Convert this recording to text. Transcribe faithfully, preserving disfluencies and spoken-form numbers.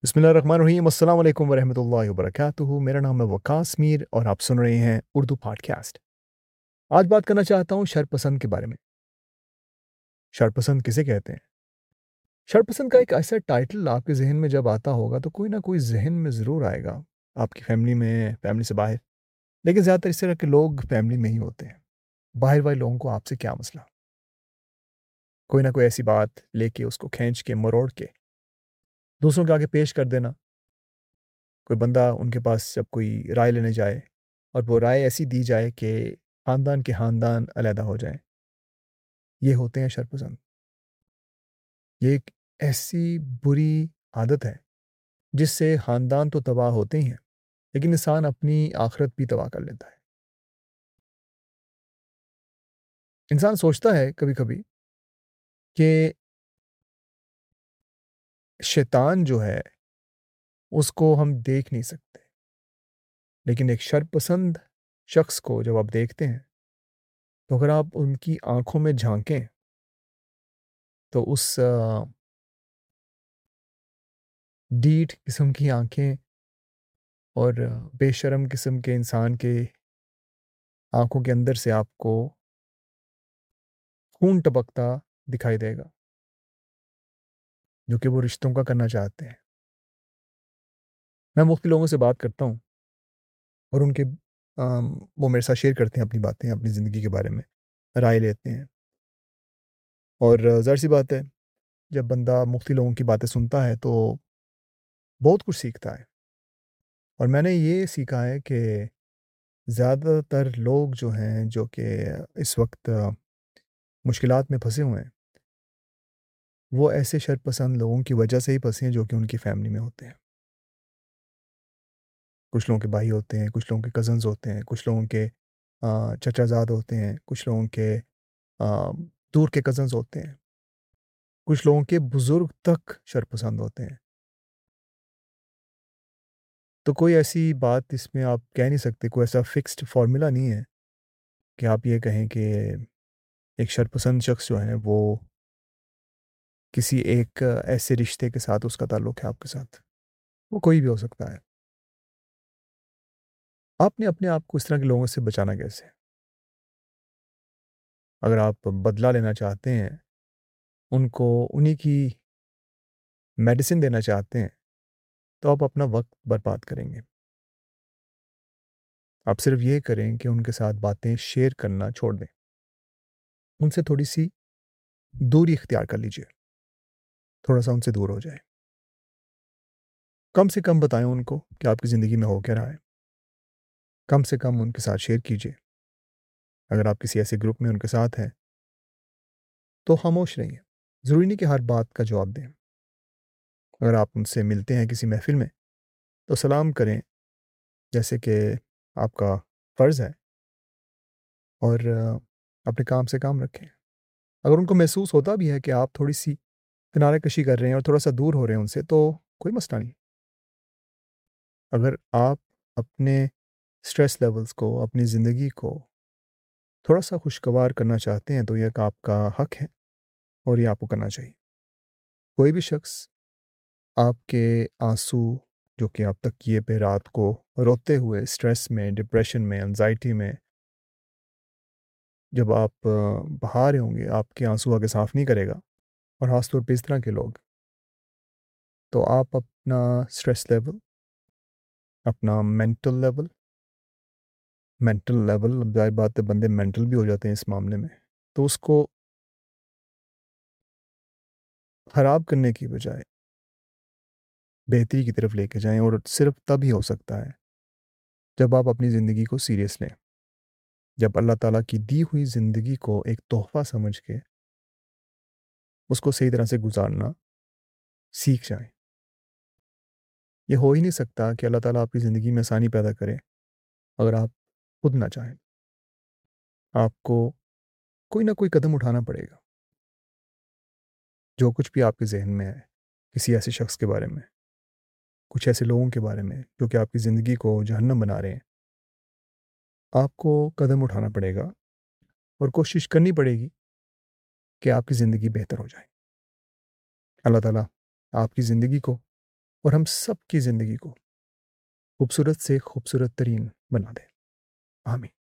बिस्मिल्लाहिर्रहमानिर्रहीम अस्सलाम वालेकुम वरहमतुल्लाहि वबरकातुहू। मेरा नाम है वकास मीर और आप सुन रहे हैं उर्दू पॉडकास्ट। आज बात करना चाहता हूँ शरपसंद के बारे में। शरपसंद किसे कहते हैं? शरपसंद का एक ऐसा टाइटल आपके ज़हन में जब आता होगा तो कोई ना कोई ज़हन में ज़रूर आएगा, आपकी फैमिली में, फैमिली से बाहर। लेकिन ज़्यादातर इस तरह के लोग फैमिली में ही होते हैं। बाहर वाले लोगों को आपसे क्या मसला? कोई ना कोई ऐसी बात लेके उसको खींच के, मरोड़ के दूसरों के आगे पेश कर देना। कोई बंदा उनके पास जब कोई राय लेने जाए और वो राय ऐसी दी जाए कि ख़ानदान के ख़ानदान अलहदा हो जाएँ, ये होते हैं शरपसंद। ये एक ऐसी बुरी आदत है, जिससे ख़ानदान तो तबाह होते ही हैं, लेकिन इंसान अपनी आख़िरत भी तबाह कर लेता है। इंसान सोचता है कभी-कभी कि शैतान जो है, उसको हम देख नहीं सकते। लेकिन एक शरपसंद शख़्स को जब आप देखते हैं, तो अगर आप उनकी आँखों में झाँकें, तो उस अ, ढीठ किस्म की आँखें और बेशर्म किस्म के इंसान के आँखों के अंदर से आपको खून टपकता दिखाई देगा, जो कि वो रिश्तों का करना चाहते हैं। मैं मुख्तलिफ लोगों से बात करता हूँ और उनके अम, वो मेरे साथ शेयर करते हैं अपनी बातें, अपनी ज़िंदगी के बारे में, राय लेते हैं और ज़ाहिर-सी बात है, जब बंदा मुख्तलिफ लोगों की बातें सुनता है, तो बहुत कुछ सीखता है और मैंने ये सीखा है कि ज़्यादातर लोग जो हैं, जो कि इस वक़्त मुश्किलात में फँसे हुए हैं, वो ऐसे शरपसंद लोगों की वजह से ही फँसे हैं, जो कि उनकी फ़ैमिली में होते हैं। कुछ लोगों के भाई होते हैं, कुछ लोगों के कज़िन्स होते हैं, कुछ लोगों के अ, चचाज़ाद होते हैं, कुछ लोगों के अ, दूर के कज़िन्स होते हैं, कुछ लोगों के बुज़ुर्ग तक शरपसंद होते हैं। तो कोई ऐसी बात इसमें आप कह नहीं सकते, कोई ऐसा फ़िक्स्ड फ़ॉर्मूला नहीं है कि आप ये कहें कि एक शरपसंद शख़्स जो है, वो किसी एक ऐसे रिश्ते के साथ उसका ताल्लुक है आपके साथ। वो कोई भी हो सकता है। आपने अपने आप को इस तरह के लोगों से बचाना कैसे है? अगर आप बदला लेना चाहते हैं, उनको उन्हीं की मेडिसिन देना चाहते हैं, तो आप अपना वक़्त बर्बाद करेंगे। आप सिर्फ़ ये करें कि उनके साथ बातें शेयर करना छोड़ दें। उनसे थोड़ी-सी दूरी इख्तियार कर लीजिए, थोड़ा-सा उनसे दूर हो जाएँ। कम से कम बताएँ उनको कि आपकी ज़िंदगी में हो क्या रहा है। कम से कम उनके साथ शेयर कीजिए। अगर आप किसी ऐसे ग्रुप में उनके साथ हैं, तो खामोश रहिए। ज़रूरी नहीं कि हर बात का जवाब दें। अगर आप उनसे मिलते हैं किसी महफ़िल में, तो सलाम करें, जैसे कि आपका फ़र्ज़ है और अ, अपने काम से काम रखें। अगर उनको महसूस होता भी है कि आप थोड़ी-सी किनारा कशी कर रहे हैं और थोड़ा-सा दूर हो रहे हैं उनसे, तो कोई मसला नहीं। अगर आप अपने स्ट्रेस लेवल्स को, अपनी ज़िंदगी को थोड़ा-सा खुशगवार करना चाहते हैं, तो ये एक आपका हक है और ये आपको करना चाहिए। कोई भी शख़्स आपके आँसू जो कि आप तकिए पे रात को रोते हुए स्ट्रेस में, डिप्रेशन में, एंग्ज़ायटी में जब आप अ, बहा रहे होंगे, आपके आँसू आके साफ़ नहीं करेगा और ख़ास तौर पे इस तरह के लोग, तो आप अपना स्ट्रेस लेवल, अपना मेंटल लेवल मेंटल लेवल ज़ाहिर बात है बंदे मेंटल भी हो जाते हैं इस मामले में, तो उसको ख़राब करने की बजाय बेहतरी की तरफ लेके जाएँ और सिर्फ़ तब ही हो सकता है, जब आप अपनी ज़िंदगी को सीरियस लें। जब अल्लाह ताला की दी हुई ज़िंदगी को एक तोहफ़ा समझ के उसको सही तरह से गुज़ारना सीख जाएँ। ये हो ही नहीं सकता कि अल्लाह ताला आपकी ज़िंदगी में आसानी पैदा करे, अगर आप खुद ना चाहें। आपको कोई ना कोई कदम उठाना पड़ेगा। जो कुछ भी आपके ज़हन में है, किसी ऐसे शख़्स के बारे में, कुछ ऐसे लोगों के बारे में, जो कि आपकी ज़िंदगी को जहन्नम बना रहे हैं, आपको कदम उठाना पड़ेगा और कोशिश करनी पड़ेगी कि आपकी ज़िंदगी बेहतर हो जाए। अल्लाह ताला आपकी ज़िंदगी को और हम सबकी ज़िंदगी को खूबसूरत से खूबसूरत तरीन बना दे। आमीन।